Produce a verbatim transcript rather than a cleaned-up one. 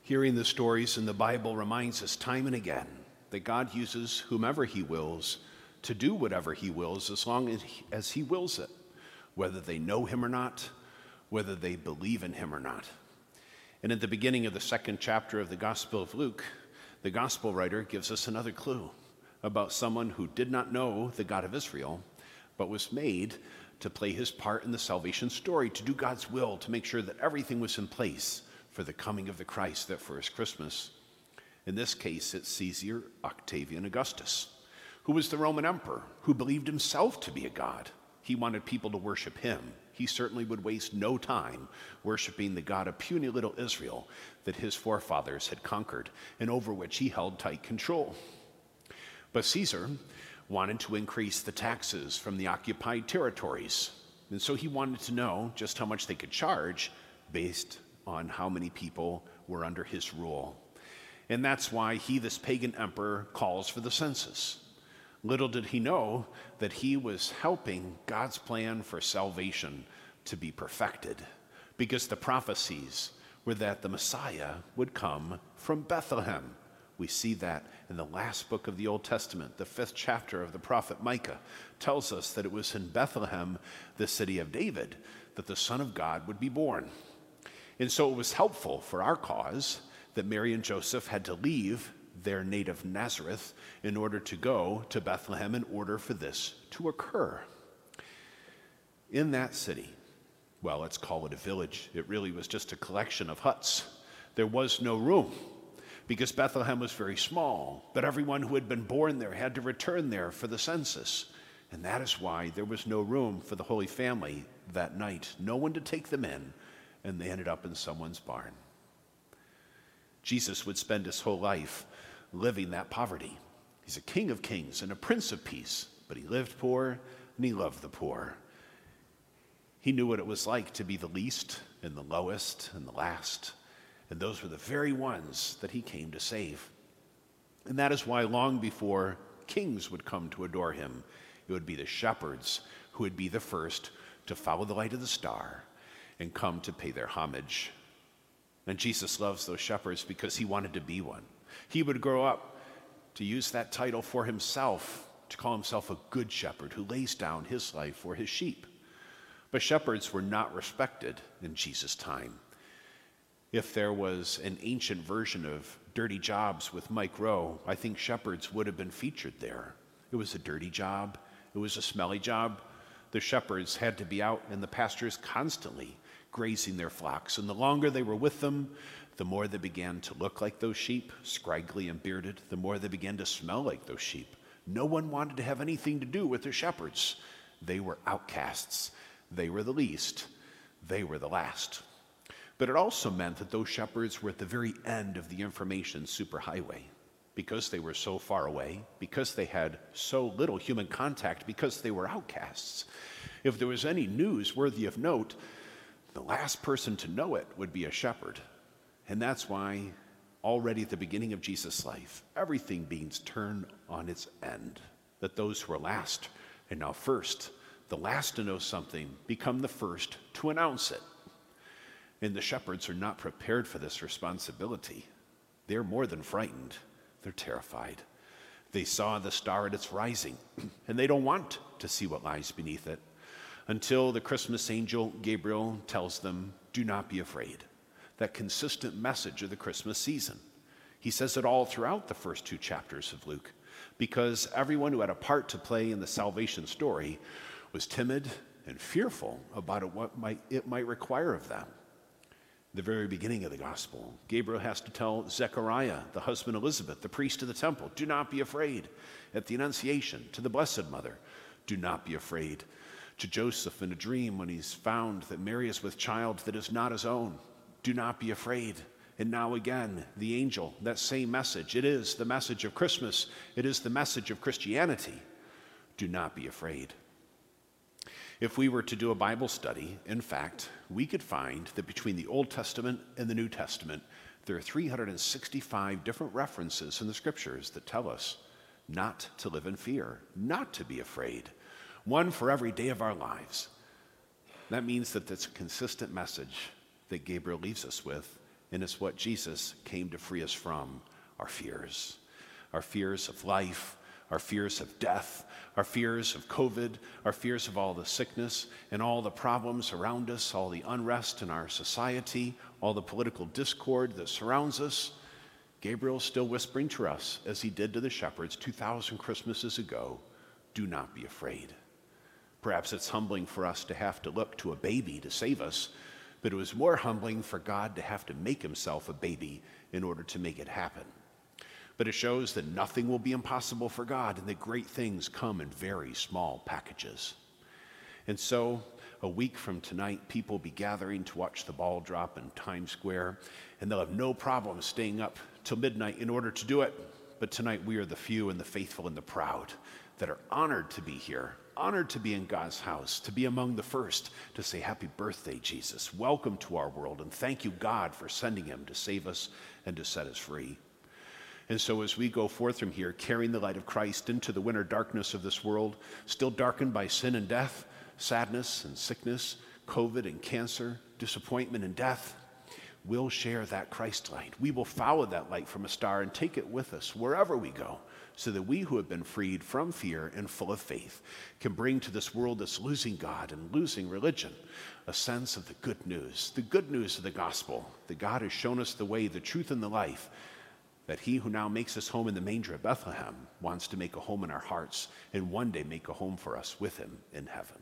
Hearing the stories in the Bible reminds us time and again that God uses whomever he wills to do whatever he wills as long as he, as he wills it, whether they know him or not, whether they believe in him or not. And at the beginning of the second chapter of the Gospel of Luke, the gospel writer gives us another clue about someone who did not know the God of Israel, but was made to play his part in the salvation story, to do God's will, to make sure that everything was in place for the coming of the Christ, that first Christmas. In this case, it's Caesar Octavian Augustus, who was the Roman emperor, who believed himself to be a god. He wanted people to worship him. He certainly would waste no time worshiping the God of puny little Israel that his forefathers had conquered and over which he held tight control. But Caesar wanted to increase the taxes from the occupied territories, and so he wanted to know just how much they could charge based on how many people were under his rule. And that's why he, this pagan emperor, calls for the census. Little did he know that he was helping God's plan for salvation to be perfected, because the prophecies were that the Messiah would come from Bethlehem. We see that in the last book of the Old Testament. The fifth chapter of the prophet Micah tells us that it was in Bethlehem, the city of David, that the Son of God would be born. And so it was helpful for our cause that Mary and Joseph had to leave their native Nazareth in order to go to Bethlehem in order for this to occur. In that city, well, let's call it a village. It really was just a collection of huts. There was no room because Bethlehem was very small, but everyone who had been born there had to return there for the census. And that is why there was no room for the Holy Family that night. No one to take them in, and they ended up in someone's barn. Jesus would spend his whole life living that poverty. He's a king of kings and a prince of peace, but he lived poor and he loved the poor. He knew what it was like to be the least and the lowest and the last, and those were the very ones that he came to save. And that is why long before kings would come to adore him, it would be the shepherds who would be the first to follow the light of the star and come to pay their homage. And Jesus loves those shepherds because he wanted to be one. He would grow up to use that title for himself, to call himself a good shepherd who lays down his life for his sheep. But shepherds were not respected in Jesus' time. If there was an ancient version of Dirty Jobs with Mike Rowe, I think shepherds would have been featured there. It was a dirty job. It was a smelly job. The shepherds had to be out in the pastures constantly, grazing their flocks. And the longer they were with them, the more they began to look like those sheep, scraggly and bearded, the more they began to smell like those sheep. No one wanted to have anything to do with the shepherds. They were outcasts. They were the least. They were the last. But it also meant that those shepherds were at the very end of the information superhighway. Because they were so far away, because they had so little human contact, because they were outcasts. If there was any news worthy of note, the last person to know it would be a shepherd. And that's why already at the beginning of Jesus' life, everything being turned on its end, that those who are last and now first, the last to know something, become the first to announce it. And the shepherds are not prepared for this responsibility. They're more than frightened. They're terrified. They saw the star at its rising, and they don't want to see what lies beneath it until the Christmas angel Gabriel tells them, do not be afraid. That consistent message of the Christmas season. He says it all throughout the first two chapters of Luke, because everyone who had a part to play in the salvation story was timid and fearful about what might, it might require of them. The very beginning of the gospel, Gabriel has to tell Zechariah, the husband of Elizabeth, the priest of the temple, do not be afraid. At the Annunciation, to the Blessed Mother, do not be afraid. To Joseph in a dream when he's found that Mary is with child that is not his own, do not be afraid. And now again, the angel, that same message. It is the message of Christmas. It is the message of Christianity. Do not be afraid. If we were to do a Bible study, in fact, we could find that between the Old Testament and the New Testament, there are three hundred sixty-five different references in the scriptures that tell us not to live in fear, not to be afraid. One for every day of our lives. That means that that's a consistent message that Gabriel leaves us with, And it's what Jesus came to free us from, our fears. Our fears of life, our fears of death, our fears of COVID, our fears of all the sickness and all the problems around us, all the unrest in our society, all the political discord that surrounds us. Gabriel's still whispering to us, as he did to the shepherds two thousand Christmases ago, do not be afraid. Perhaps it's humbling for us to have to look to a baby to save us, but it was more humbling for God to have to make himself a baby in order to make it happen. But it shows that nothing will be impossible for God and that great things come in very small packages. And so, a week from tonight, people will be gathering to watch the ball drop in Times Square, and they'll have no problem staying up till midnight in order to do it. But tonight, we are the few and the faithful and the proud that are honored to be here, honored to be in God's house, to be among the first to say, happy birthday, Jesus. Welcome to our world, and thank you, God, for sending him to save us and to set us free. And so as we go forth from here, carrying the light of Christ into the winter darkness of this world, still darkened by sin and death, sadness and sickness, COVID and cancer, disappointment and death, we'll share that Christ light. We will follow that light from a star and take it with us wherever we go, so that we who have been freed from fear and full of faith can bring to this world that's losing God and losing religion a sense of the good news, the good news of the gospel, that God has shown us the way, the truth, and the life, that he who now makes his home in the manger of Bethlehem wants to make a home in our hearts and one day make a home for us with him in heaven.